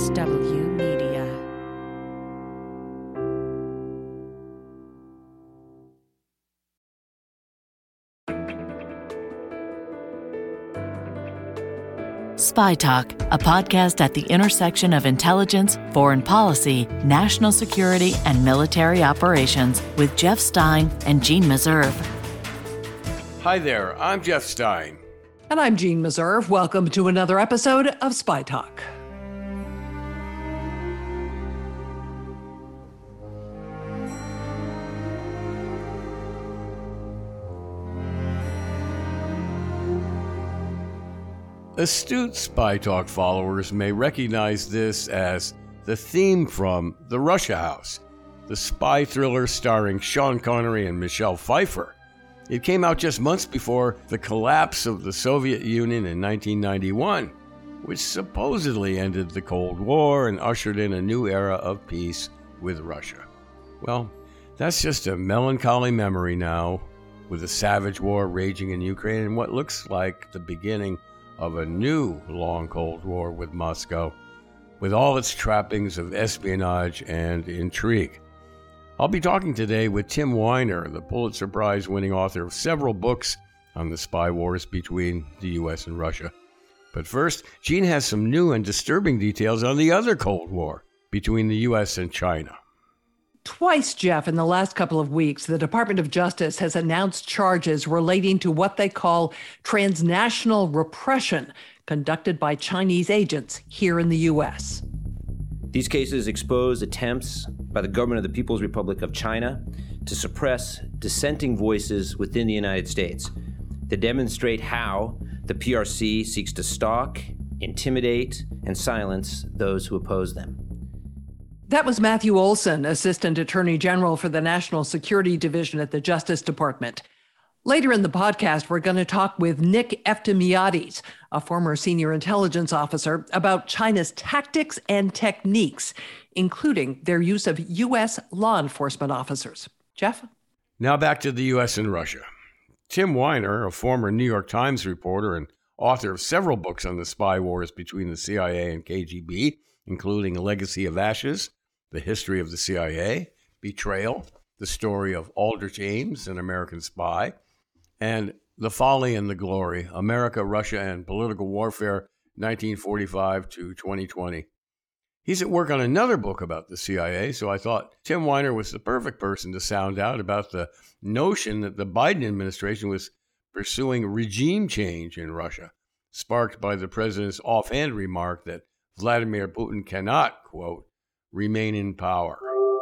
RHW Media. Spy Talk, a podcast at the intersection of intelligence, foreign policy, national security, and military operations with Jeff Stein and Jeanne Meserve. Hi there, I'm Jeff Stein. And I'm Jeanne Meserve. Welcome to another episode of Spy Talk. Astute Spy Talk followers may recognize this as the theme from The Russia House, the spy thriller starring Sean Connery and Michelle Pfeiffer. It came out just months before the collapse of the Soviet Union in 1991, which supposedly ended the Cold War and ushered in a new era of peace with Russia. Well, that's just a melancholy memory now, with a savage war raging in Ukraine and what looks like the beginning of a new long Cold War with Moscow, with all its trappings of espionage and intrigue. I'll be talking today with Tim Weiner, the Pulitzer Prize-winning author of several books on the spy wars between the U.S. and Russia. But first, Jeanne has some new and disturbing details on the other Cold War between the U.S. and China. Twice, Jeff, in the last couple of weeks, the Department of Justice has announced charges relating to what they call transnational repression conducted by Chinese agents here in the U.S. These cases expose attempts by the government of the People's Republic of China to suppress dissenting voices within the United States. They demonstrate how the PRC seeks to stalk, intimidate, and silence those who oppose them. That was Matthew Olsen, Assistant Attorney General for the National Security Division at the Justice Department. Later in the podcast, we're going to talk with Nick Eftimiades, a former senior intelligence officer, about China's tactics and techniques, including their use of U.S. law enforcement officers. Jeff? Now back to the U.S. and Russia. Tim Weiner, a former New York Times reporter and author of several books on the spy wars between the CIA and KGB, including Legacy of Ashes, The History of the CIA, Betrayal, The Story of Aldrich Ames, an American Spy, and The Folly and the Glory, America, Russia, and Political Warfare, 1945 to 2020. He's at work on another book about the CIA, so I thought Tim Weiner was the perfect person to sound out about the notion that the Biden administration was pursuing regime change in Russia, sparked by the president's offhand remark that Vladimir Putin cannot, quote, remain in power.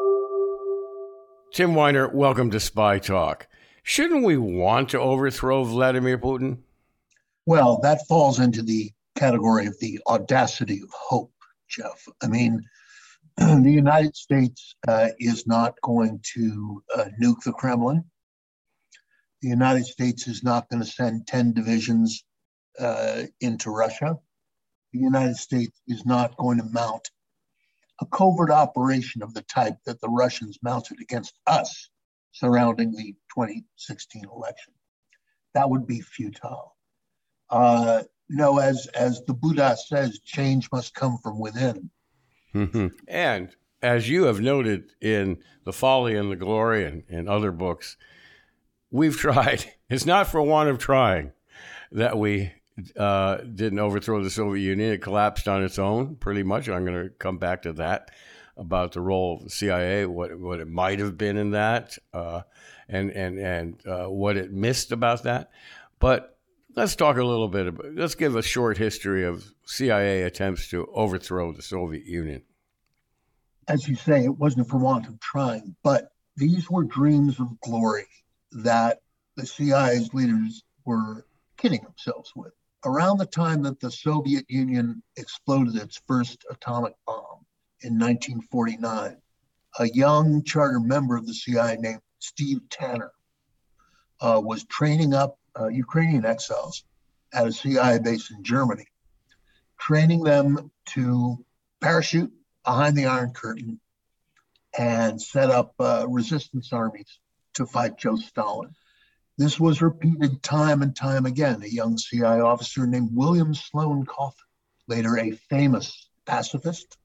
Tim Weiner, welcome to Spy Talk. Shouldn't we want to overthrow Vladimir Putin? Well, that falls into the category of the audacity of hope, Jeff. I mean, the United States is not going to nuke the Kremlin. The United States is not going to send 10 divisions into Russia. The United States is not going to mount a covert operation of the type that the Russians mounted against us surrounding the 2016 election. That would be futile. As the Buddha says, change must come from within. Mm-hmm. And as you have noted in The Folly and the Glory and other books, we've tried. It's not for want of trying that we didn't overthrow the Soviet Union. It collapsed on its own, pretty much. I'm going to come back to that, about the role of the CIA, what it might have been in that, and what it missed about that. But let's talk a little bit about. Let's give a short history of CIA attempts to overthrow the Soviet Union. As you say, it wasn't for want of trying, but these were dreams of glory that the CIA's leaders were kidding themselves with. Around the time that the Soviet Union exploded its first atomic bomb in 1949, a young charter member of the CIA named Steve Tanner was training up Ukrainian exiles at a CIA base in Germany, training them to parachute behind the Iron Curtain and set up resistance armies to fight Joe Stalin. This was repeated time and time again. A young CIA officer named William Sloan Coffin, later a famous pacifist,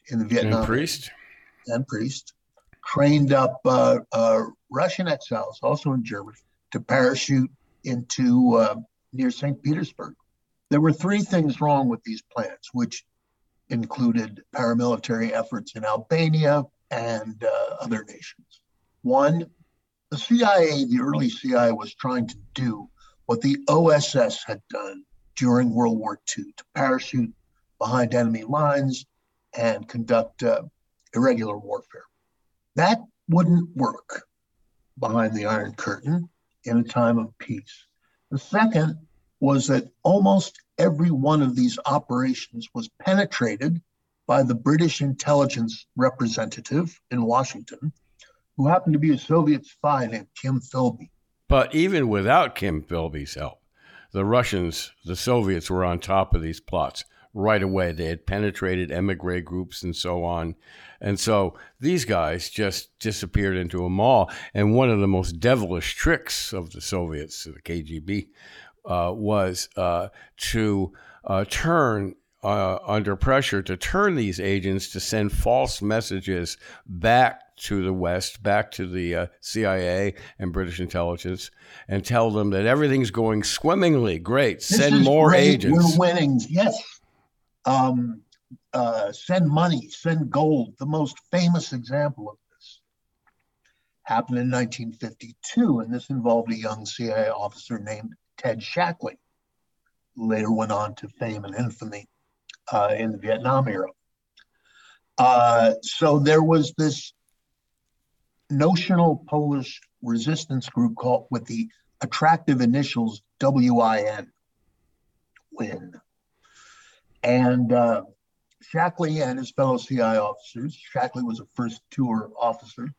in the Vietnam. And Priest. Trained up Russian exiles, also in Germany, to parachute into near St. Petersburg. There were three things wrong with these plans, which included paramilitary efforts in Albania and other nations. One, the CIA, the early CIA, was trying to do what the OSS had done during World War II, to parachute behind enemy lines and conduct irregular warfare. That wouldn't work behind the Iron Curtain in a time of peace. The second was that almost every one of these operations was penetrated by the British intelligence representative in Washington, who happened to be a Soviet spy named Kim Philby. But even without Kim Philby's help, the Russians, the Soviets, were on top of these plots right away. They had penetrated emigre groups and so on. And so these guys just disappeared into a mall. And one of the most devilish tricks of the Soviets, the KGB, was to turn under pressure to turn these agents to send false messages back to the West, back to the CIA and British intelligence, and tell them that everything's going swimmingly. Great. Send more agents. We're winning. Yes. Send money, send gold. The most famous example of this happened in 1952, and this involved a young CIA officer named Ted Shackley, who later went on to fame and infamy in the Vietnam era. So there was this notional Polish resistance group called, with the attractive initials WIN, WIN. And Shackley and his fellow CIA officers, Shackley was a first tour officer,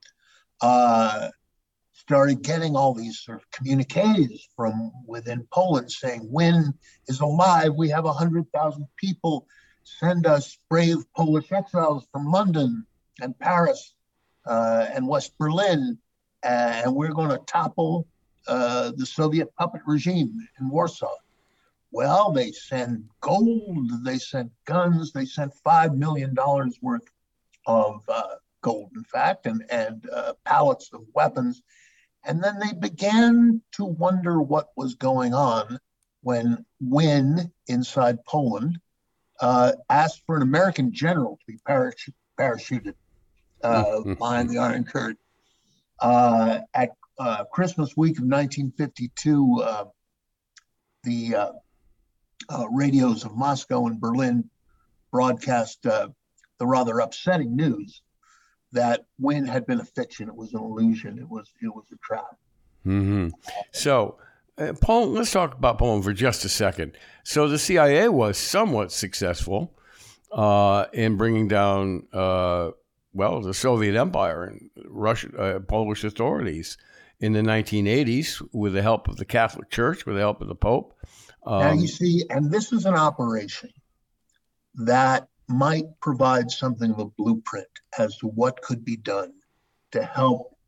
started getting all these sort of communiques from within Poland saying, WIN is alive, we have 100,000 people, send us brave Polish exiles from London and Paris and West Berlin, and we're going to topple the Soviet puppet regime in Warsaw. Well, they sent gold, they sent guns, they sent $5 million worth of gold, in fact, and pallets of weapons. And then they began to wonder what was going on when WIN inside Poland asked for an American general to be parachuted behind the Iron Curtain. At Christmas week of 1952, the radios of Moscow and Berlin broadcast the rather upsetting news that WIN had been a fiction. It was an illusion. It was a trap. Mm-hmm. So, Poland, let's talk about Poland for just a second. So the CIA was somewhat successful in bringing down, the Soviet Empire and Russian, Polish authorities in the 1980s with the help of the Catholic Church, with the help of the Pope. Now you see, and this is an operation that might provide something of a blueprint as to what could be done to help,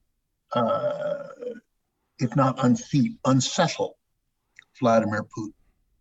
if not unsettle Vladimir Putin.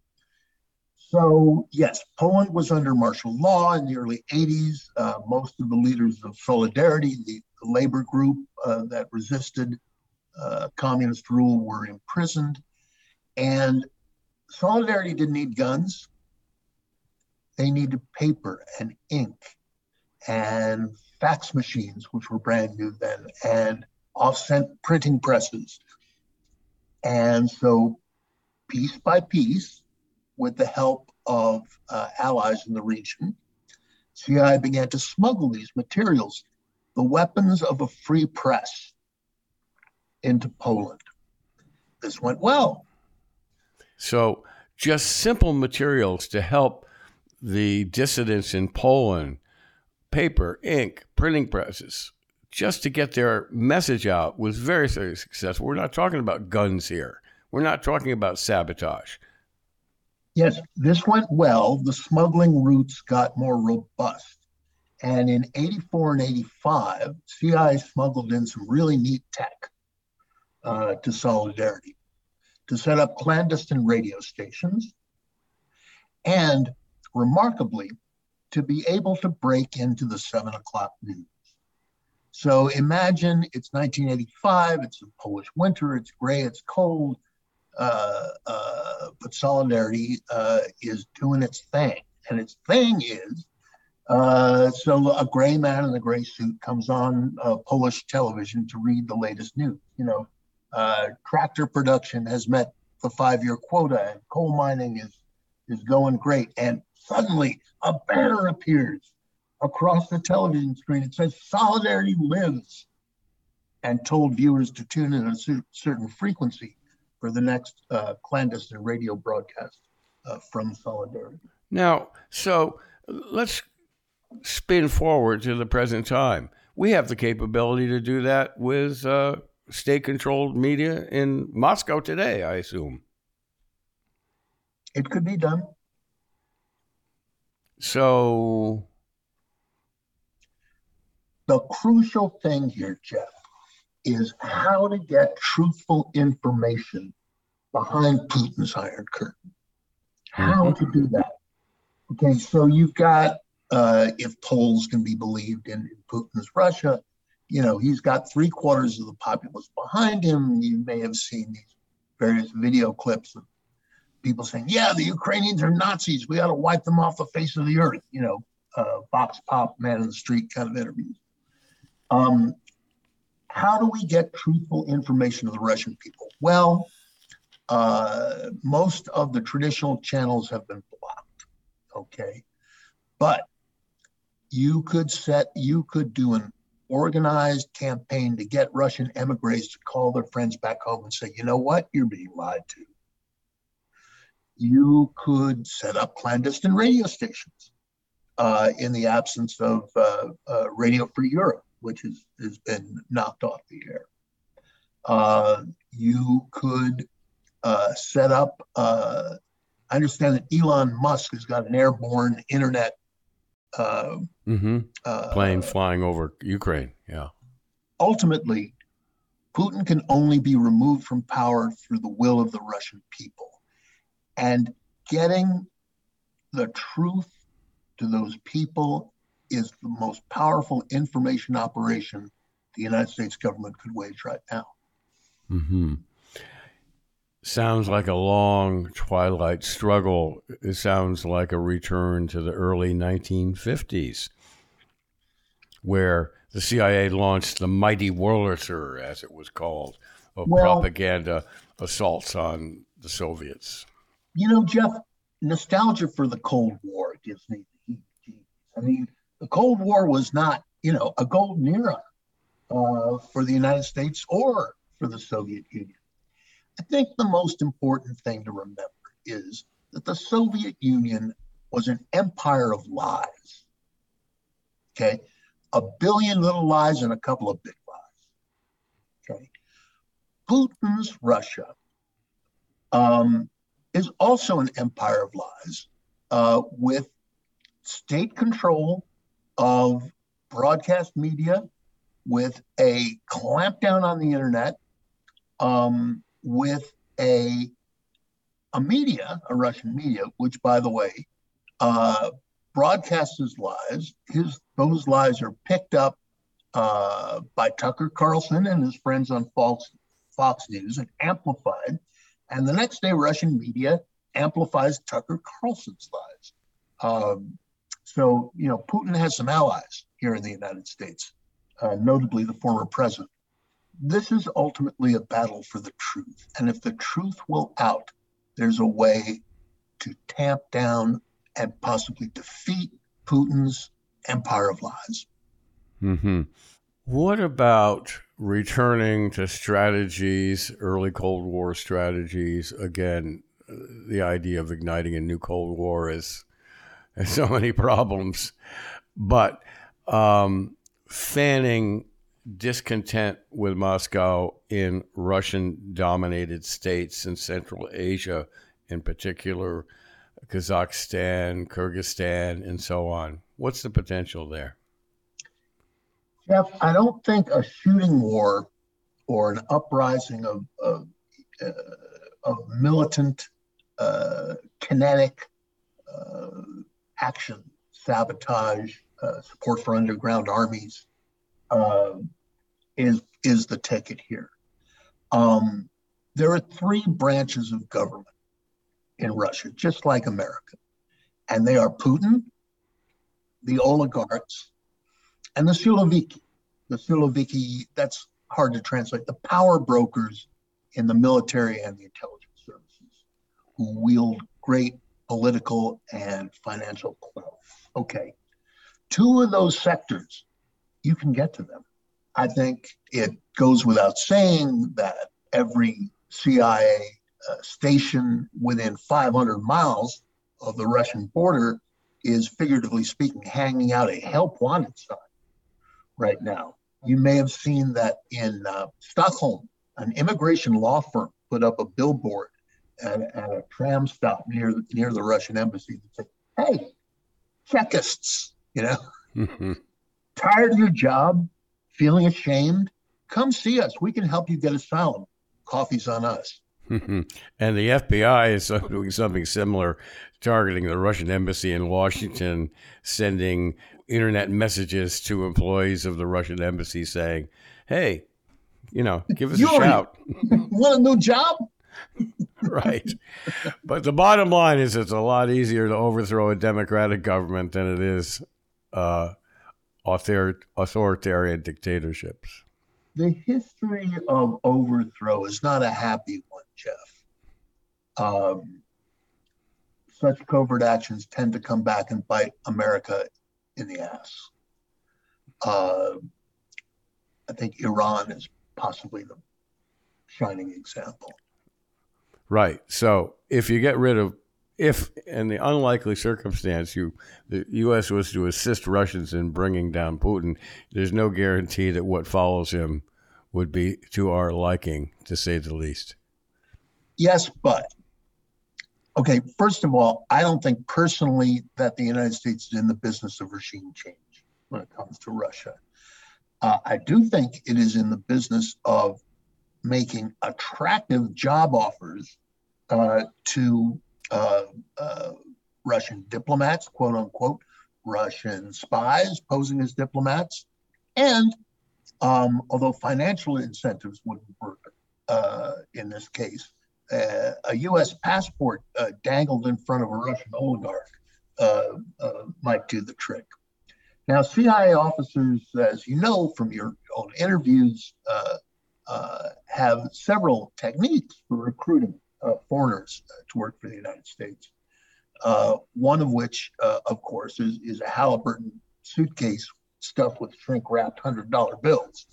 So yes, Poland was under martial law in the early 80s. Most of the leaders of Solidarity, the labor group that resisted communist rule, were imprisoned. And Solidarity didn't need guns. They needed paper and ink and fax machines, which were brand new then, and offset printing presses. And so piece by piece, with the help of allies in the region, CIA began to smuggle these materials, the weapons of a free press, into Poland. This went well. So just simple materials to help the dissidents in Poland, paper, ink, printing presses, just to get their message out was very, very successful. We're not talking about guns here. We're not talking about sabotage. Yes, this went well. The smuggling routes got more robust. And in 84 and 85, CIA smuggled in some really neat tech to Solidarity to set up clandestine radio stations and, remarkably, to be able to break into the 7 o'clock news. So imagine it's 1985, it's a Polish winter, it's gray, it's cold, but Solidarity is doing its thing. And its thing is, so a gray man in a gray suit comes on Polish television to read the latest news. Tractor production has met the 5-year quota, and coal mining is going great. And suddenly a banner appears across the television screen. It says Solidarity lives, and told viewers to tune in at a certain frequency for the next clandestine radio broadcast from Solidarity. Now, so let's spin forward to the present time. We have the capability to do that with state-controlled media in Moscow today, I assume. It could be done. So the crucial thing here, Jeff, is how to get truthful information behind Putin's Iron Curtain. How to do that. Okay, so you've got, if polls can be believed in Putin's Russia, he's got 3/4 of the populace behind him. You may have seen these various video clips of people saying, yeah, the Ukrainians are Nazis. We ought to wipe them off the face of the earth. Vox Pop, man in the street kind of interviews. How do we get truthful information to the Russian people? Well, most of the traditional channels have been blocked. Okay. But you could do an organized campaign to get Russian emigres to call their friends back home and say, you know what? You're being lied to. You could set up clandestine radio stations in the absence of Radio Free Europe, which has been knocked off the air. You could set up, I understand that Elon Musk has got an airborne internet plane flying over Ukraine. Yeah. Ultimately, Putin can only be removed from power through the will of the Russian people. And getting the truth to those people is the most powerful information operation the United States government could wage right now. Sounds like a long twilight struggle. It sounds like a return to the early 1950s, where the CIA launched the Mighty Wurlitzer, as it was called, of propaganda assaults on the Soviets. Jeff, nostalgia for the Cold War gives me the heebie-jeebies. I mean, the Cold War was not, a golden era for the United States or for the Soviet Union. I think the most important thing to remember is that the Soviet Union was an empire of lies. Okay? A billion little lies and a couple of big lies. Okay? Putin's Russia is also an empire of lies with state control of broadcast media, with a clampdown on the internet, with a media, a Russian media, which, by the way, broadcasts his lies. Those lies are picked up by Tucker Carlson and his friends on Fox News and amplified. And the next day, Russian media amplifies Tucker Carlson's lies. So, Putin has some allies here in the United States, notably the former president. This is ultimately a battle for the truth. And if the truth will out, there's a way to tamp down and possibly defeat Putin's empire of lies. What about returning to strategies, early Cold War strategies? Again, the idea of igniting a new Cold War has so many problems, but fanning discontent with Moscow in Russian-dominated states in Central Asia, in particular, Kazakhstan, Kyrgyzstan, and so on. What's the potential there? Jeff, I don't think a shooting war or an uprising of militant, kinetic action sabotage, support for underground armies is the ticket here. There are three branches of government in Russia, just like America, and they are Putin, the oligarchs, and the Siloviki. The Siloviki, that's hard to translate, the power brokers in the military and the intelligence services who wield great political and financial clout. Okay, two of those sectors, you can get to them. I think it goes without saying that every CIA station within 500 miles of the Russian border is, figuratively speaking, hanging out a help wanted sign right now. You may have seen that in Stockholm, an immigration law firm put up a billboard at a tram stop near the Russian embassy that said, "Hey, Czechists, tired of your job, feeling ashamed? Come see us. We can help you get asylum. Coffee's on us." And the FBI is doing something similar, targeting the Russian embassy in Washington, sending internet messages to employees of the Russian embassy saying, "Hey, give us a shout. Want a new job?" Right. But the bottom line is it's a lot easier to overthrow a democratic government than it is authoritarian dictatorships. The history of overthrow is not a happy one, Jeff. Such covert actions tend to come back and bite America in the ass. I think Iran is possibly the shining example. Right. So if you get rid of, in the unlikely circumstance, the U.S. was to assist Russians in bringing down Putin, there's no guarantee that what follows him would be to our liking, to say the least. Yes, but, okay, first of all, I don't think personally that the United States is in the business of regime change when it comes to Russia. I do think it is in the business of making attractive job offers to Russian diplomats, quote unquote, Russian spies posing as diplomats. And although financial incentives wouldn't work in this case, a U.S. passport dangled in front of a Russian oligarch might do the trick. Now, CIA officers, as you know from your own interviews, have several techniques for recruiting foreigners to work for the United States. One of which, of course, is a Halliburton suitcase stuffed with shrink-wrapped $100 bills.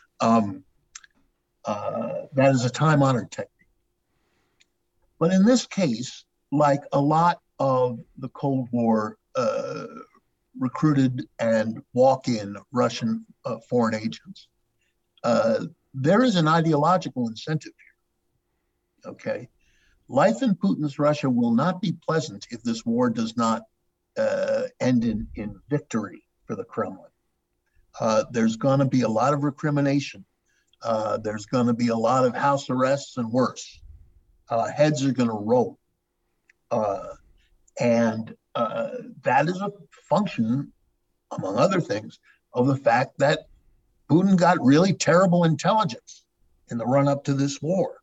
That is a time-honored technique. But in this case, like a lot of the Cold War recruited and walk-in Russian foreign agents, there is an ideological incentive here, okay? Life in Putin's Russia will not be pleasant if this war does not end in victory for the Kremlin. There's going to be a lot of recrimination. There's going to be a lot of house arrests and worse. Heads are going to roll. And that is a function, among other things, of the fact that Putin got really terrible intelligence in the run-up to this war.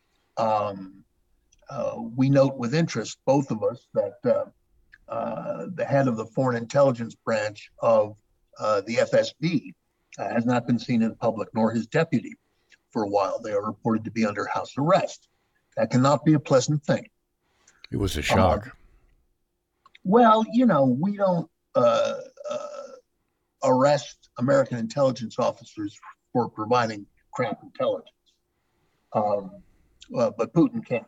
We note with interest, both of us, that the head of the Foreign Intelligence Branch of the FSB has not been seen in public, nor his deputy for a while. They are reported to be under house arrest. That cannot be a pleasant thing. It was a shock. Well, we don't arrest American intelligence officers for providing crap intelligence. But Putin can.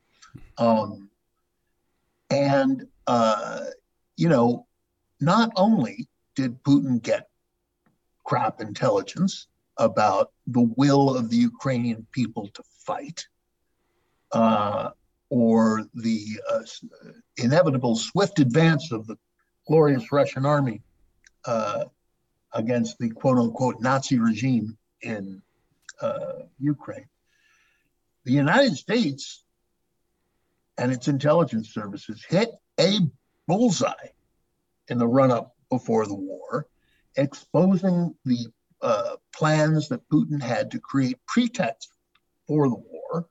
Not only did Putin get crap intelligence about the will of the Ukrainian people to fight, or the inevitable swift advance of the glorious Russian army against the quote-unquote Nazi regime in Ukraine. The United States and its intelligence services hit a bullseye in the run-up before the war, exposing the plans that Putin had to create pretext for the war,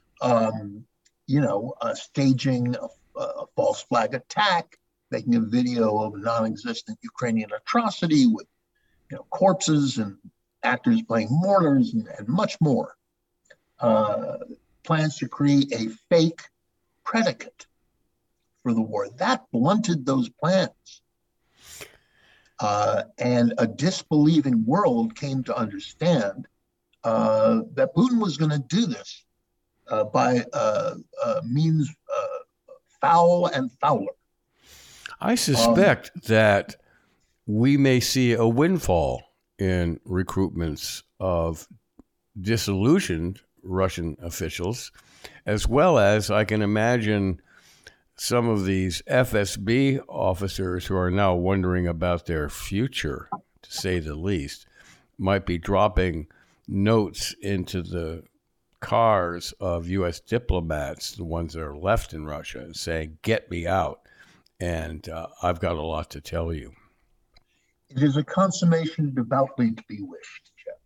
staging a false flag attack, making a video of a non-existent Ukrainian atrocity with corpses and actors playing mourners and much more. Plans to create a fake predicate for the war. That blunted those plans. And a disbelieving world came to understand that Putin was going to do this by means foul and fouler. I suspect that we may see a windfall in recruitments of disillusioned Russian officials, as well as I can imagine some of these FSB officers who are now wondering about their future, to say the least, might be dropping notes into the cars of U.S. diplomats, the ones that are left in Russia, and saying, "Get me out, and I've got a lot to tell you." It is a consummation devoutly to be wished, Jeff,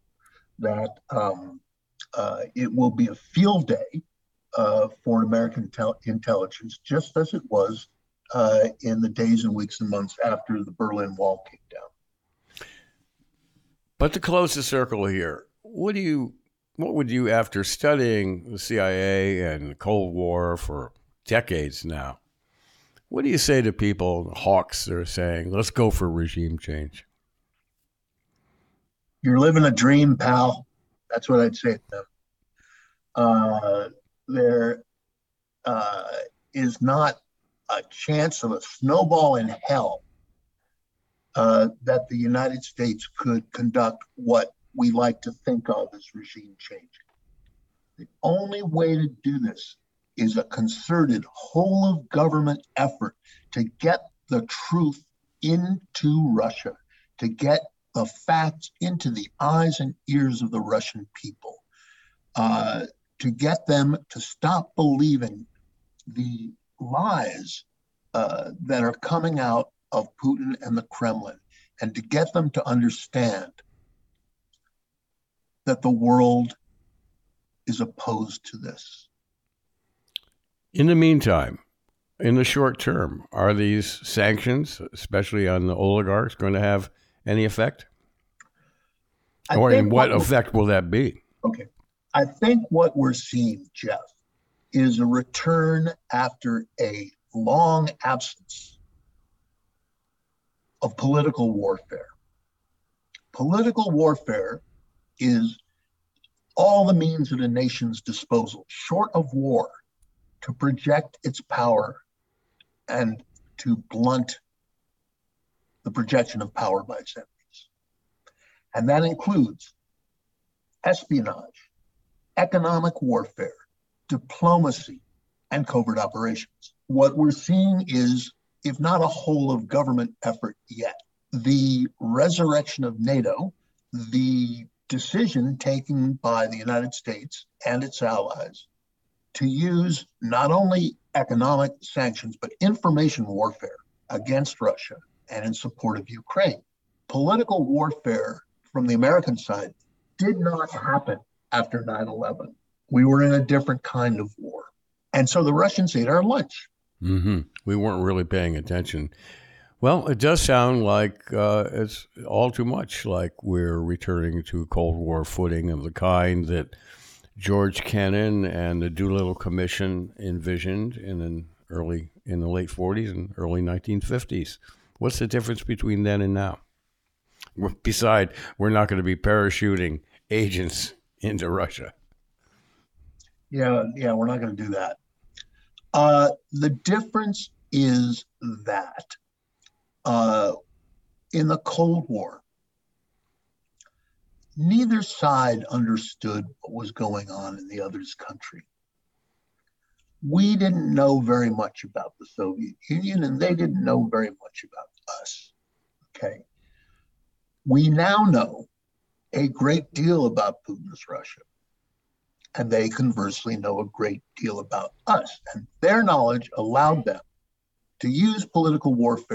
that it will be a field day for American intelligence, just as it was in the days and weeks and months after the Berlin Wall came down. But to close the circle here, what would you, after studying the CIA and the Cold War for decades now, what do you say to people, hawks that are saying, let's go for regime change? You're living a dream, pal. That's what I'd say to them. There is not a chance of a snowball in hell that the United States could conduct what we like to think of as regime change. The only way to do this is a concerted whole of government effort to get the truth into Russia, to get the facts into the eyes and ears of the Russian people, to get them to stop believing the lies that are coming out of Putin and the Kremlin, and to get them to understand that the world is opposed to this. In the meantime, in the short term, are these sanctions, especially on the oligarchs, going to have any effect? Or in what effect will that be? Okay. I think what we're seeing, Jeff, is a return after a long absence of political warfare. Political warfare is all the means at a nation's disposal, short of war, to project its power and to blunt the projection of power by its enemies. And that includes espionage, economic warfare, diplomacy, and covert operations. What we're seeing is, if not a whole of government effort yet, the resurrection of NATO, the decision taken by the United States and its allies to use not only economic sanctions, but information warfare against Russia and in support of Ukraine. Political warfare from the American side did not happen after 9/11. We were in a different kind of war. And so the Russians ate our lunch. Mm-hmm. We weren't really paying attention. Well, it does sound like it's all too much like we're returning to Cold War footing of the kind that George Kennan and the Doolittle Commission envisioned in the late 40s and early 1950s. What's the difference between then and now? Besides, we're not going to be parachuting agents into Russia. Yeah, we're not going to do that. The difference is that in the Cold War, neither side understood what was going on in the other's country. We didn't know very much about the Soviet Union, and they didn't know very much about us. Okay. We now know a great deal about Putin's Russia, and they conversely know a great deal about us. And their knowledge allowed them to use political warfare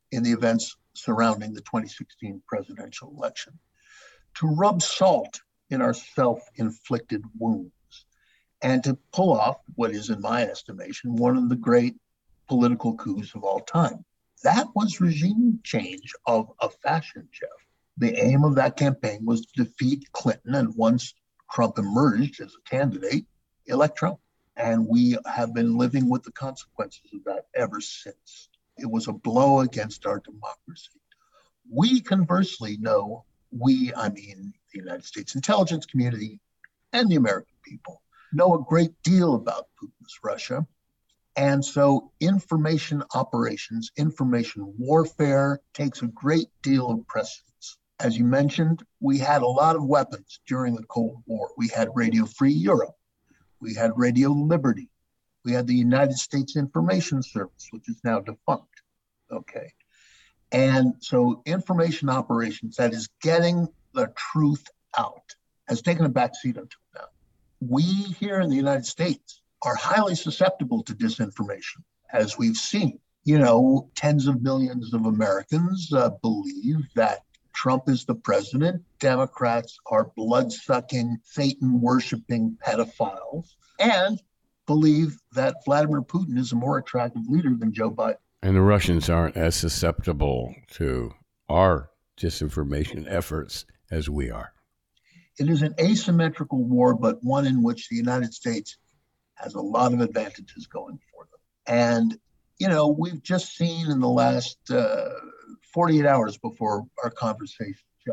in the events surrounding the 2016 presidential election, to rub salt in our self-inflicted wounds, and to pull off what is, in my estimation, one of the great political coups of all time. That was regime change of a fashion, Jeff. The aim of that campaign was to defeat Clinton, and once Trump emerged as a candidate, elect Trump. And we have been living with the consequences of that ever since. It was a blow against our democracy. We conversely know, I mean the United States intelligence community and the American people, know a great deal about Putin's Russia. And so information operations, information warfare takes a great deal of precedence. As you mentioned, we had a lot of weapons during the Cold War. We had Radio Free Europe. We had Radio Liberty. We had the United States Information Service, which is now defunct. Okay. And so information operations, that is getting the truth out, has taken a backseat until now. We here in the United States are highly susceptible to disinformation, as we've seen. Tens of millions of Americans believe that Trump is the president. Democrats are blood-sucking, Satan-worshiping pedophiles, and believe that Vladimir Putin is a more attractive leader than Joe Biden. And the Russians aren't as susceptible to our disinformation efforts as we are. It is an asymmetrical war, but one in which the United States has a lot of advantages going for them. And, we've just seen in the last 48 hours before our conversation, Jeff,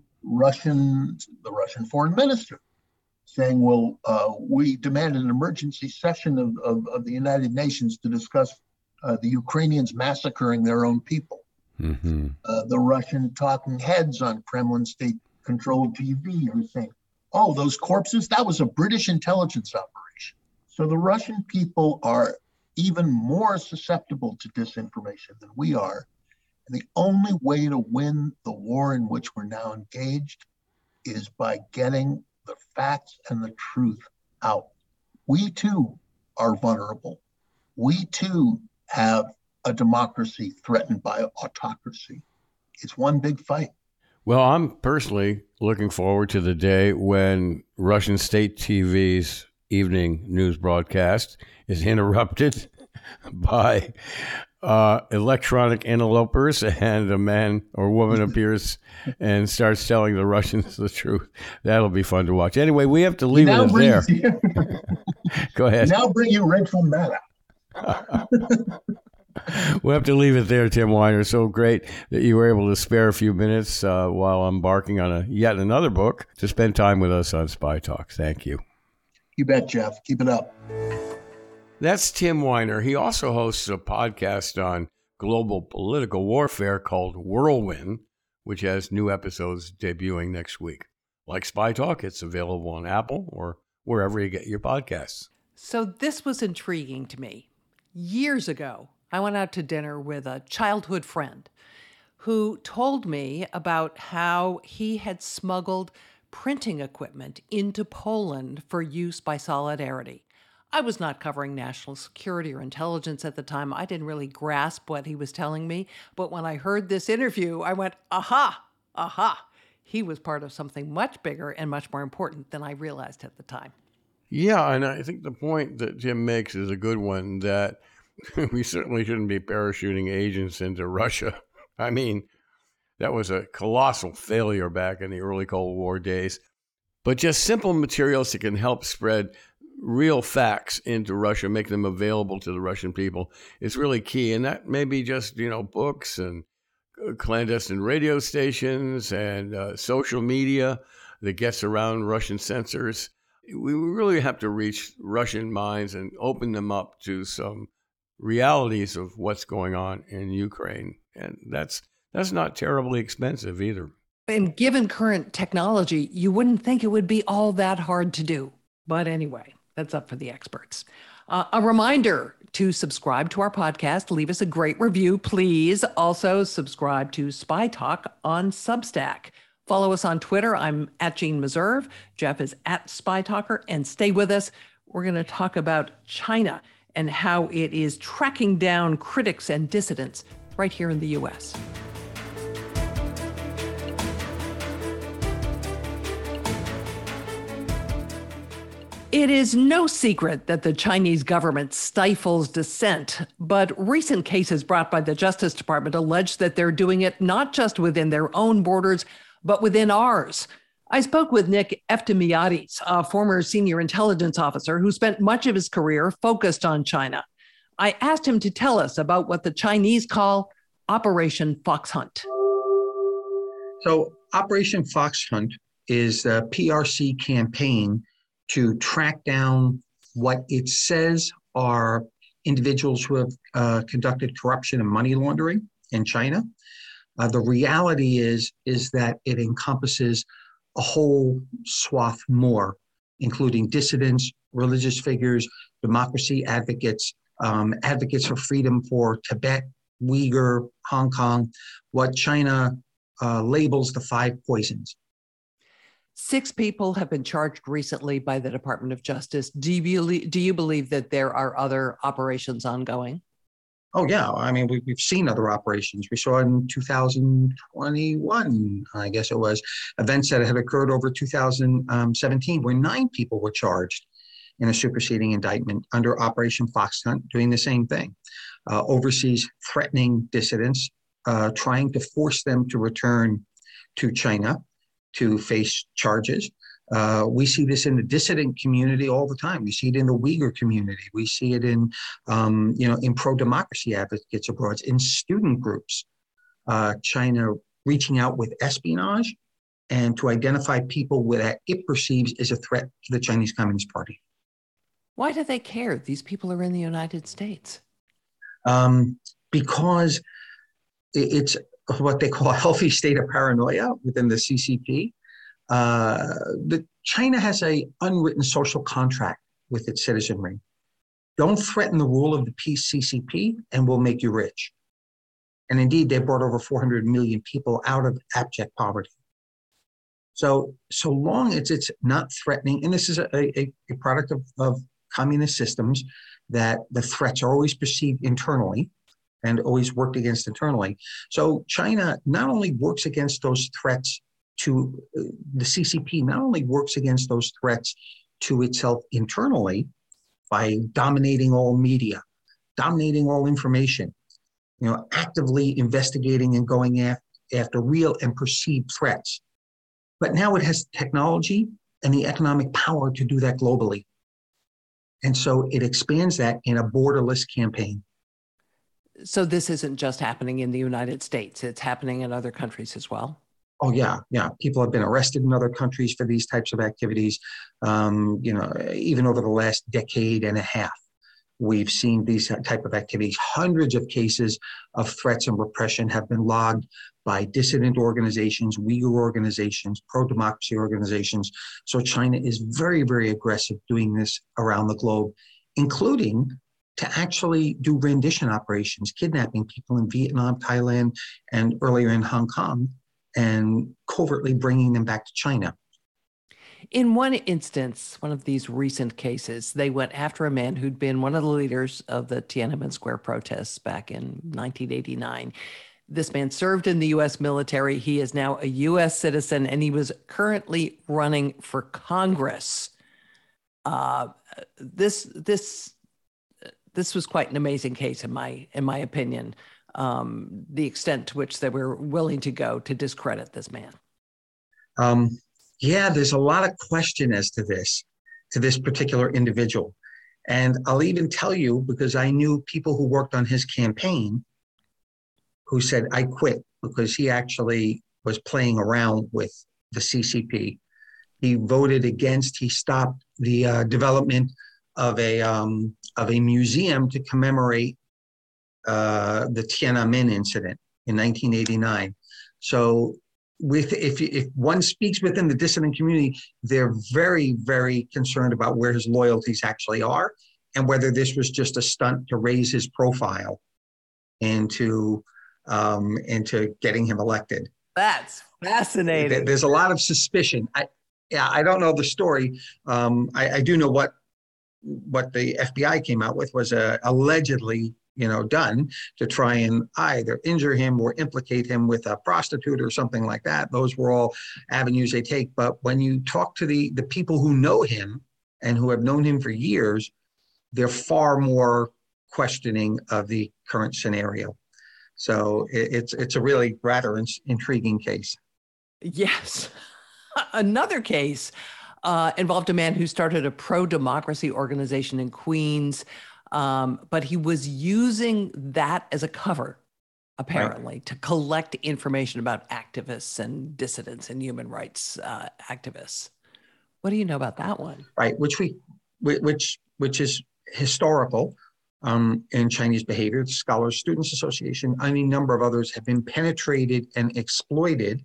the Russian foreign minister saying, we demand an emergency session of the United Nations to discuss the Ukrainians massacring their own people. Mm-hmm. The Russian talking heads on Kremlin state-controlled TV are saying, those corpses, that was a British intelligence operation. So the Russian people are even more susceptible to disinformation than we are. And the only way to win the war in which we're now engaged is by getting the facts and the truth out. We too are vulnerable. We too have a democracy threatened by autocracy. It's one big fight. Well, I'm personally looking forward to the day when Russian state TV's evening news broadcast is interrupted by electronic interlopers, and a man or woman appears and starts telling the Russians the truth. That'll be fun to watch. Anyway, we have to leave it there. Go ahead. Now bring you Rachel Maddow. We'll have to leave it there, Tim Weiner. So great that you were able to spare a few minutes while embarking on yet another book to spend time with us on Spy Talk. Thank you. You bet, Jeff. Keep it up. That's Tim Weiner. He also hosts a podcast on global political warfare called Whirlwind, which has new episodes debuting next week. Like Spy Talk, it's available on Apple or wherever you get your podcasts. So this was intriguing to me. Years ago, I went out to dinner with a childhood friend who told me about how he had smuggled printing equipment into Poland for use by Solidarity. I was not covering national security or intelligence at the time. I didn't really grasp what he was telling me. But when I heard this interview, I went, aha. He was part of something much bigger and much more important than I realized at the time. Yeah, and I think the point that Jim makes is a good one, that we certainly shouldn't be parachuting agents into Russia. I mean, that was a colossal failure back in the early Cold War days. But just simple materials that can help spread real facts into Russia, make them available to the Russian people, is really key. And that may be just, books and clandestine radio stations and social media that gets around Russian censors. We really have to reach Russian minds and open them up to some realities of what's going on in Ukraine. And that's not terribly expensive either. And given current technology, you wouldn't think it would be all that hard to do. But anyway, that's up for the experts. A reminder to subscribe to our podcast. Leave us a great review, please. Also, subscribe to Spy Talk on Substack. Follow us on Twitter. I'm at Jean Meserve. Jeff is at Spy Talker. And stay with us. We're going to talk about China and how it is tracking down critics and dissidents right here in the U.S. It is no secret that the Chinese government stifles dissent, but recent cases brought by the Justice Department allege that they're doing it not just within their own borders, but within ours. I spoke with Nick Eftimiades, a former senior intelligence officer who spent much of his career focused on China. I asked him to tell us about what the Chinese call Operation Fox Hunt. So Operation Fox Hunt is a PRC campaign to track down what it says are individuals who have conducted corruption and money laundering in China. The reality is that it encompasses a whole swath more, including dissidents, religious figures, democracy advocates, advocates for freedom for Tibet, Uyghur, Hong Kong, what China labels the 5 poisons. 6 people have been charged recently by the Department of Justice. Do you believe that there are other operations ongoing? Oh, yeah. I mean, we've seen other operations. We saw in 2021, I guess it was, events that had occurred over 2017 where 9 people were charged in a superseding indictment under Operation Fox Hunt, doing the same thing. Overseas threatening dissidents, trying to force them to return to China to face charges. We see this in the dissident community all the time. We see it in the Uyghur community. We see it in, in pro-democracy advocates abroad, in student groups. China reaching out with espionage and to identify people that it perceives as a threat to the Chinese Communist Party. Why do they care? These people are in the United States. Because it's what they call a healthy state of paranoia within the CCP. China has an unwritten social contract with its citizenry. Don't threaten the rule of the peace CCP and we'll make you rich. And indeed, they brought over 400 million people out of abject poverty. So long as it's not threatening, and this is a product of communist systems, that the threats are always perceived internally and always worked against internally. So China not only works against those threats to the CCP, not only works against those threats to itself internally by dominating all media, dominating all information, actively investigating and going after real and perceived threats. But now it has technology and the economic power to do that globally. And so it expands that in a borderless campaign. So this isn't just happening in the United States, it's happening in other countries as well? Oh, yeah. People have been arrested in other countries for these types of activities. Even over the last decade and a half, we've seen these type of activities. Hundreds of cases of threats and repression have been logged by dissident organizations, Uyghur organizations, pro-democracy organizations. So China is very, very aggressive doing this around the globe, including to actually do rendition operations, kidnapping people in Vietnam, Thailand, and earlier in Hong Kong, and covertly bringing them back to China. In one instance, one of these recent cases, they went after a man who'd been one of the leaders of the Tiananmen Square protests back in 1989. This man served in the U.S. military. He is now a U.S. citizen, and he was currently running for Congress. This was quite an amazing case, in my opinion. The extent to which they were willing to go to discredit this man. There's a lot of question as to this particular individual. And I'll even tell you, because I knew people who worked on his campaign who said, I quit, because he actually was playing around with the CCP. He voted against, he stopped the development of a museum to commemorate the Tiananmen incident in 1989. So if one speaks within the dissident community, they're very, very concerned about where his loyalties actually are and whether this was just a stunt to raise his profile into getting him elected. That's fascinating. There's a lot of suspicion. I don't know the story. I do know what the FBI came out with was allegedly done to try and either injure him or implicate him with a prostitute or something like that. Those were all avenues they take. But when you talk to the people who know him and who have known him for years, they're far more questioning of the current scenario. So it's a really rather intriguing case. Yes. Another case involved a man who started a pro-democracy organization in Queens, but he was using that as a cover, apparently, to collect information about activists and dissidents and human rights activists. What do you know about that one? Right, which is historical in Chinese behavior. The Scholars Students Association, any number of others have been penetrated and exploited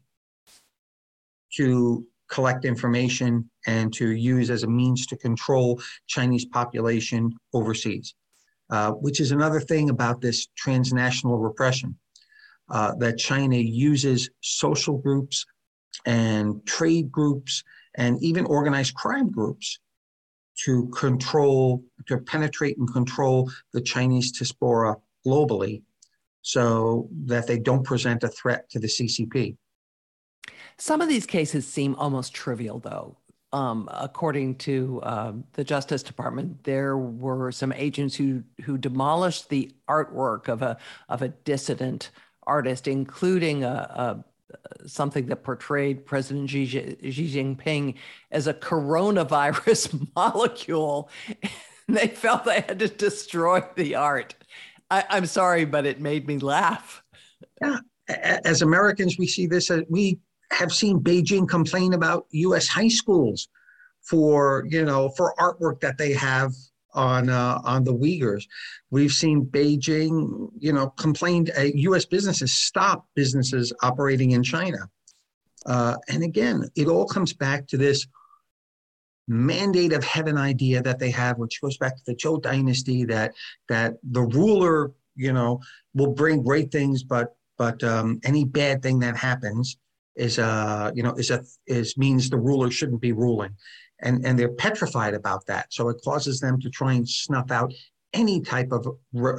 to collect information and to use as a means to control Chinese population overseas, which is another thing about this transnational repression, that China uses social groups and trade groups and even organized crime groups to penetrate and control the Chinese diaspora globally so that they don't present a threat to the CCP. Some of these cases seem almost trivial, though. According to the Justice Department, there were some agents who demolished the artwork of a dissident artist, including something that portrayed President Xi Jinping as a coronavirus molecule. And they felt they had to destroy the art. I'm sorry, but it made me laugh. Yeah, as Americans, we see this. We have seen Beijing complain about U.S. high schools for artwork that they have on the Uyghurs. We've seen Beijing, complained U.S. businesses stop businesses operating in China. And again, it all comes back to this mandate of heaven idea that they have, which goes back to the Zhou dynasty, that the ruler, will bring great things, but any bad thing that happens means the ruler shouldn't be ruling, and they're petrified about that. So it causes them to try and snuff out any type of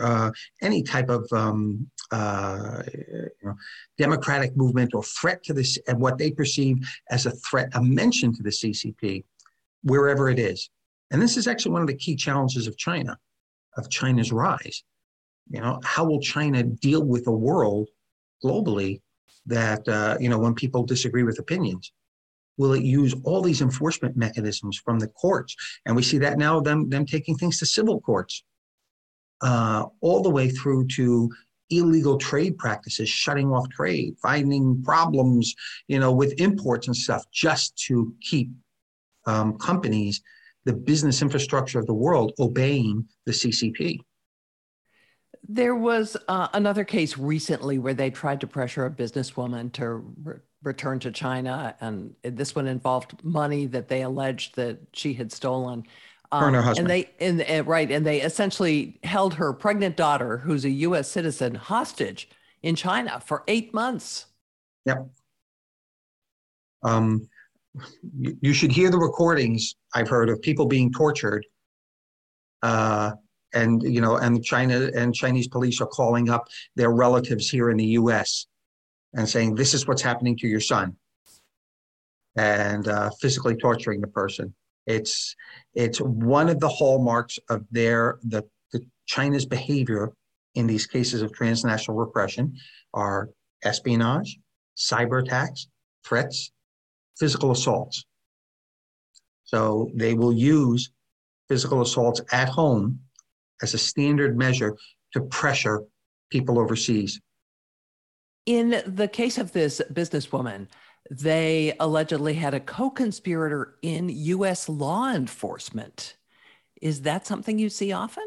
democratic movement or threat to this, and what they perceive as a threat, a mention to the CCP, wherever it is. And this is actually one of the key challenges of China's rise. How will China deal with a world globally that, when people disagree with opinions? Will it use all these enforcement mechanisms from the courts? And we see that now, them taking things to civil courts, all the way through to illegal trade practices, shutting off trade, finding problems, with imports and stuff, just to keep companies, the business infrastructure of the world, obeying the CCP. There was another case recently where they tried to pressure a businesswoman to return to China, and this one involved money that they alleged that she had stolen. Her and her husband. And they essentially held her pregnant daughter, who's a U.S. citizen, hostage in China for 8 months. Yep. You should hear the recordings I've heard of people being tortured. And Chinese police are calling up their relatives here in the U.S. and saying, this is what's happening to your son, and physically torturing the person. It's one of the hallmarks of the China's behavior in these cases of transnational repression are espionage, cyber attacks, threats, physical assaults. So they will use physical assaults at home as a standard measure to pressure people overseas. In the case of this businesswoman, they allegedly had a co-conspirator in U.S. law enforcement. Is that something you see often?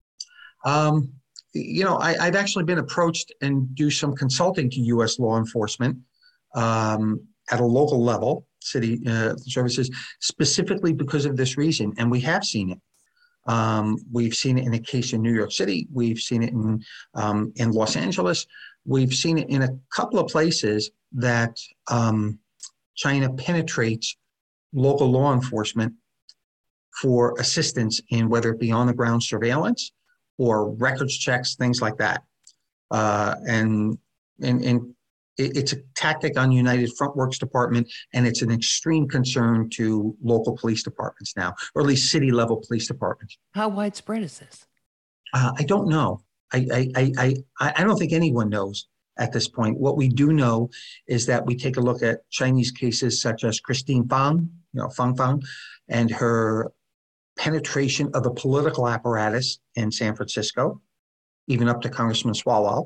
I've actually been approached and do some consulting to U.S. law enforcement at a local level, city services, specifically because of this reason. And we have seen it. We've seen it in a case in New York City. We've seen it in Los Angeles. We've seen it in a couple of places that China penetrates local law enforcement for assistance in whether it be on-the-ground surveillance or records checks, things like that. And it's a tactic on United Front Works Department, and it's an extreme concern to local police departments now, or at least city level police departments. How widespread is this? I don't know. I don't think anyone knows at this point. What we do know is that we take a look at Chinese cases such as Christine Fang, Fang Fang, and her penetration of the political apparatus in San Francisco, even up to Congressman Swalwell.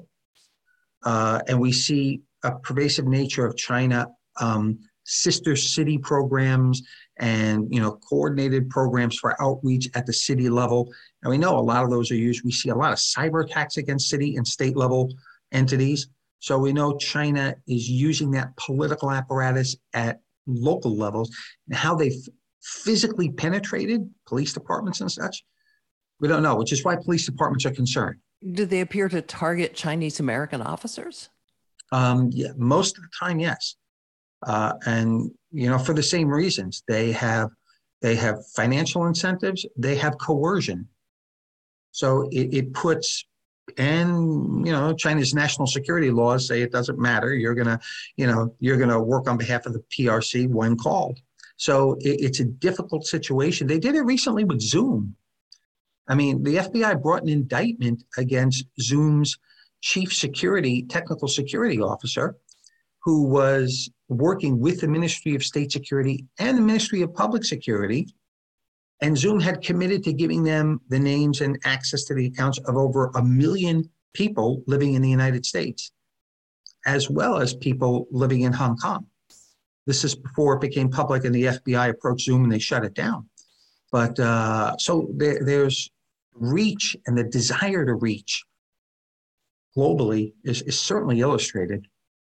And we see a pervasive nature of China, sister city programs and, coordinated programs for outreach at the city level. And we know a lot of those are used. We see a lot of cyber attacks against city and state level entities. So we know China is using that political apparatus at local levels, and how they've physically penetrated police departments and such, we don't know, which is why police departments are concerned. Do they appear to target Chinese American officers? Yeah, most of the time, yes. And, for the same reasons. They have financial incentives, they have coercion. So it puts, and, China's national security laws say it doesn't matter. You're going to work on behalf of the PRC when called. So it's a difficult situation. They did it recently with Zoom. I mean, the FBI brought an indictment against Zoom's chief technical security officer, who was working with the Ministry of State Security and the Ministry of Public Security. And Zoom had committed to giving them the names and access to the accounts of over 1 million people living in the United States, as well as people living in Hong Kong. This is before it became public and the FBI approached Zoom and they shut it down. But so there's reach, and the desire to reach globally is certainly illustrated.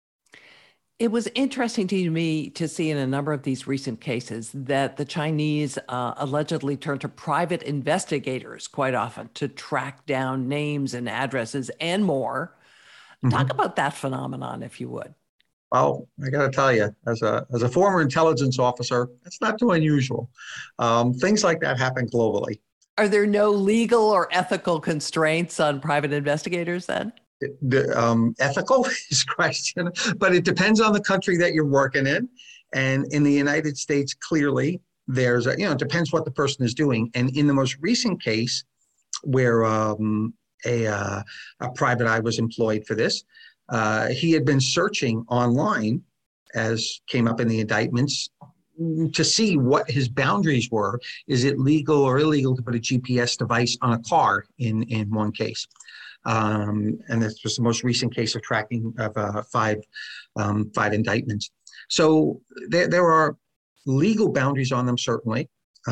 It was interesting to me to see in a number of these recent cases that the Chinese allegedly turn to private investigators quite often to track down names and addresses and more. Mm-hmm. Talk about that phenomenon, if you would. Well, I got to tell you, as a former intelligence officer, that's not too unusual. Things like that happen globally. Are there no legal or ethical constraints on private investigators then? The ethical is a question, but it depends on the country that you're working in. And in the United States, clearly, there's it depends what the person is doing. And in the most recent case, where a private eye was employed for this, he had been searching online, as came up in the indictments, to see what his boundaries were. Is it legal or illegal to put a GPS device on a car in one case? And this was the most recent case of tracking of five indictments. So there are legal boundaries on them, certainly.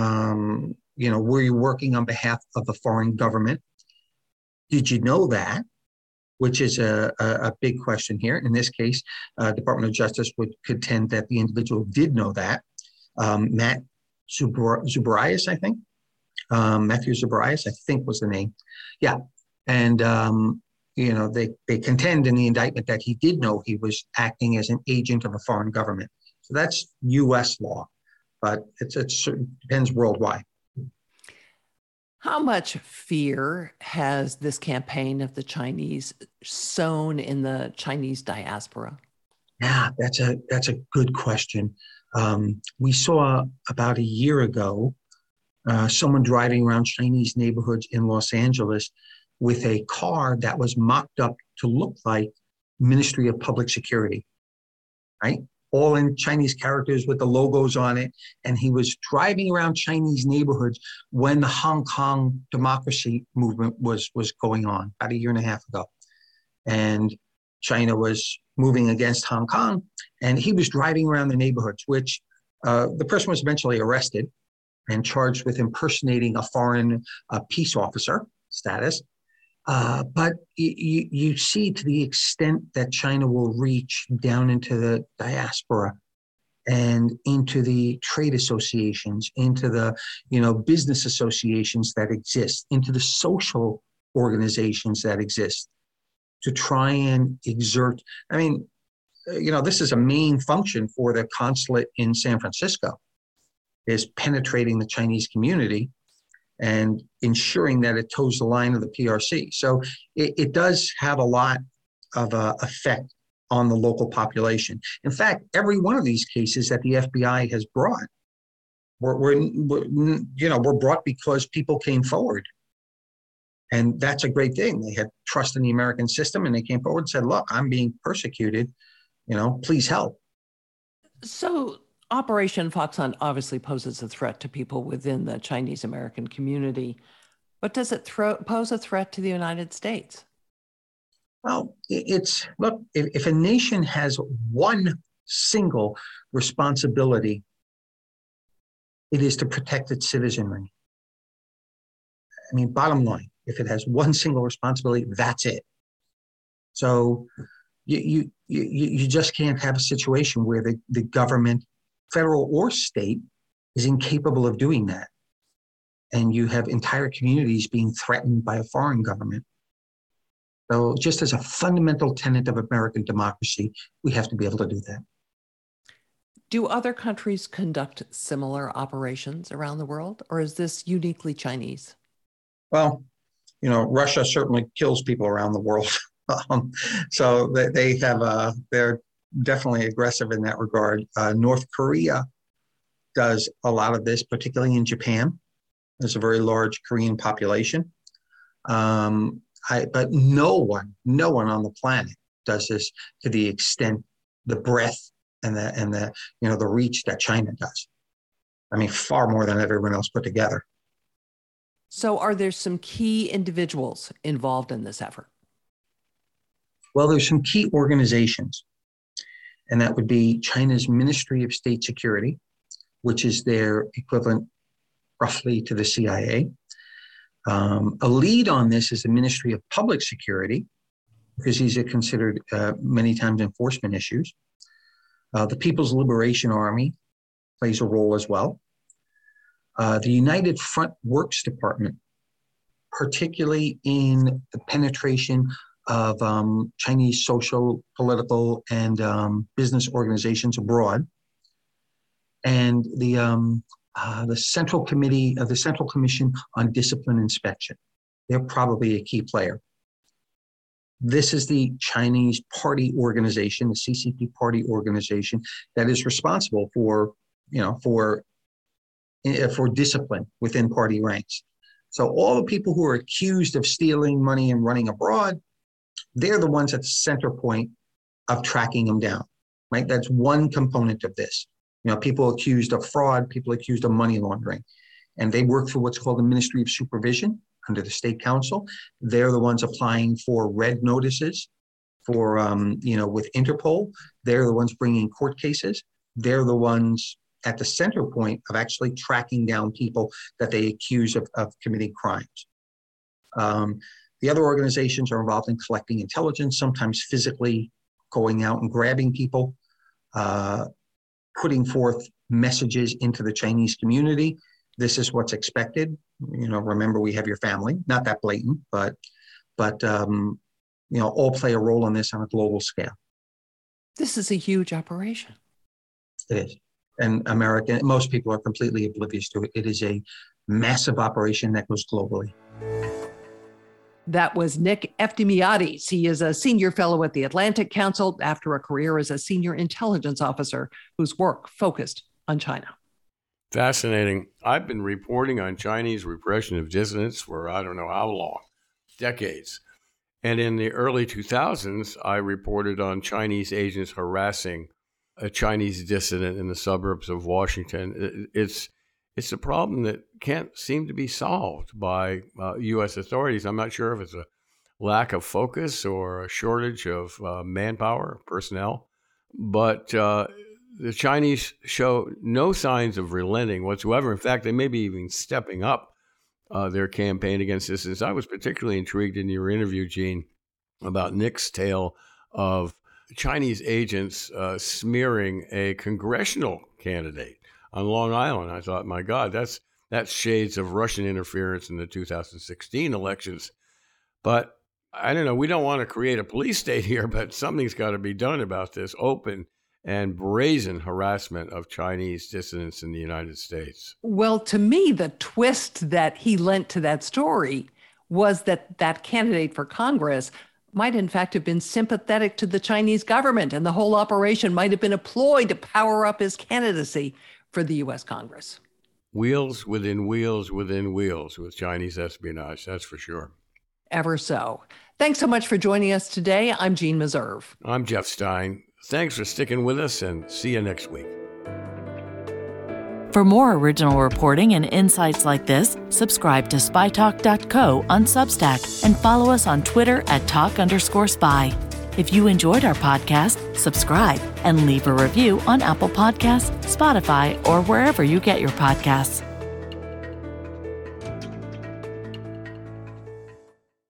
Were you working on behalf of a foreign government? Did you know that? Which is a big question here. In this case, Department of Justice would contend that the individual did know that. Matt Zubarias, I think. Matthew Zubarias, I think was the name. Yeah. And, they contend in the indictment that he did know he was acting as an agent of a foreign government. So that's U.S. law, but it depends worldwide. How much fear has this campaign of the Chinese sown in the Chinese diaspora? Yeah, that's a good question. We saw about a year ago someone driving around Chinese neighborhoods in Los Angeles with a car that was mocked up to look like Ministry of Public Security, right? All in Chinese characters with the logos on it. And he was driving around Chinese neighborhoods when the Hong Kong democracy movement was going on about 1.5 years ago. And China was moving against Hong Kong, and he was driving around the neighborhoods, which the person was eventually arrested and charged with impersonating a foreign peace officer status. But you see, to the extent that China will reach down into the diaspora and into the trade associations, into the business associations that exist, into the social organizations that exist, to try and exert. I mean, this is a main function for the consulate in San Francisco, is penetrating the Chinese community. and ensuring that it toes the line of the PRC. So it does have a lot of effect on the local population. In fact, every one of these cases that the FBI has brought were brought because people came forward. And that's a great thing. They had trust in the American system, and they came forward and said, look, I'm being persecuted, please help. So Operation Fox Hunt obviously poses a threat to people within the Chinese American community, but does it pose a threat to the United States? Well, look, if a nation has one single responsibility, it is to protect its citizenry. I mean, bottom line, if it has one single responsibility, that's it. So you just can't have a situation where the government, federal or state, is incapable of doing that. And you have entire communities being threatened by a foreign government. So just as a fundamental tenet of American democracy, we have to be able to do that. Do other countries conduct similar operations around the world, or is this uniquely Chinese? Well, Russia certainly kills people around the world. So they're definitely aggressive in that regard. North Korea does a lot of this, particularly in Japan. There's a very large Korean population. But no one on the planet does this to the extent, the breadth, and the reach that China does. I mean, far more than everyone else put together. So are there some key individuals involved in this effort? Well, there's some key organizations, and that would be China's Ministry of State Security, which is their equivalent roughly to the CIA. A lead on this is the Ministry of Public Security, because these are considered many times enforcement issues. The People's Liberation Army plays a role as well. The United Front Works Department, particularly in the penetration of Chinese social, political, and business organizations abroad. And the Central Committee of the Central Commission on Discipline Inspection. They're probably a key player. This is the Chinese party organization, the CCP party organization, that is responsible for discipline within party ranks. So all the people who are accused of stealing money and running abroad, they're the ones at the center point of tracking them down, right? That's one component of this. People accused of fraud, people accused of money laundering. And they work for what's called the Ministry of Supervision under the State Council. They're the ones applying for red notices for, with Interpol. They're the ones bringing court cases. They're the ones at the center point of actually tracking down people that they accuse of committing crimes. The other organizations are involved in collecting intelligence, sometimes physically going out and grabbing people, putting forth messages into the Chinese community. This is what's expected. Remember, we have your family. Not that blatant, but all play a role in this on a global scale. This is a huge operation. It is. And most people are completely oblivious to it. It is a massive operation that goes globally. That was Nick Efthymiadis. He is a senior fellow at the Atlantic Council after a career as a senior intelligence officer whose work focused on China. Fascinating. I've been reporting on Chinese repression of dissidents for I don't know how long, decades. And in the early 2000s, I reported on Chinese agents harassing a Chinese dissident in the suburbs of Washington. It's a problem that can't seem to be solved by U.S. authorities. I'm not sure if it's a lack of focus or a shortage of manpower, personnel, but the Chinese show no signs of relenting whatsoever. In fact, they may be even stepping up their campaign against dissidents. I was particularly intrigued in your interview, Gene, about Nick's tale of Chinese agents smearing a congressional candidate on Long Island. I thought, my God, that's shades of Russian interference in the 2016 elections. But I don't know, we don't want to create a police state here, but something's got to be done about this. Open and brazen harassment of Chinese dissidents in the United States. Well, to me, the twist that he lent to that story was that that candidate for Congress might in fact have been sympathetic to the Chinese government, and the whole operation might have been a ploy to power up his candidacy for the U.S. Congress. Wheels within wheels within wheels with Chinese espionage, that's for sure. Ever so. Thanks so much for joining us today. I'm Jeanne Meserve. I'm Jeff Stein. Thanks for sticking with us, and see you next week. For more original reporting and insights like this, subscribe to spytalk.co on Substack and follow us on Twitter at @talk_spy. If you enjoyed our podcast, subscribe and leave a review on Apple Podcasts, Spotify, or wherever you get your podcasts.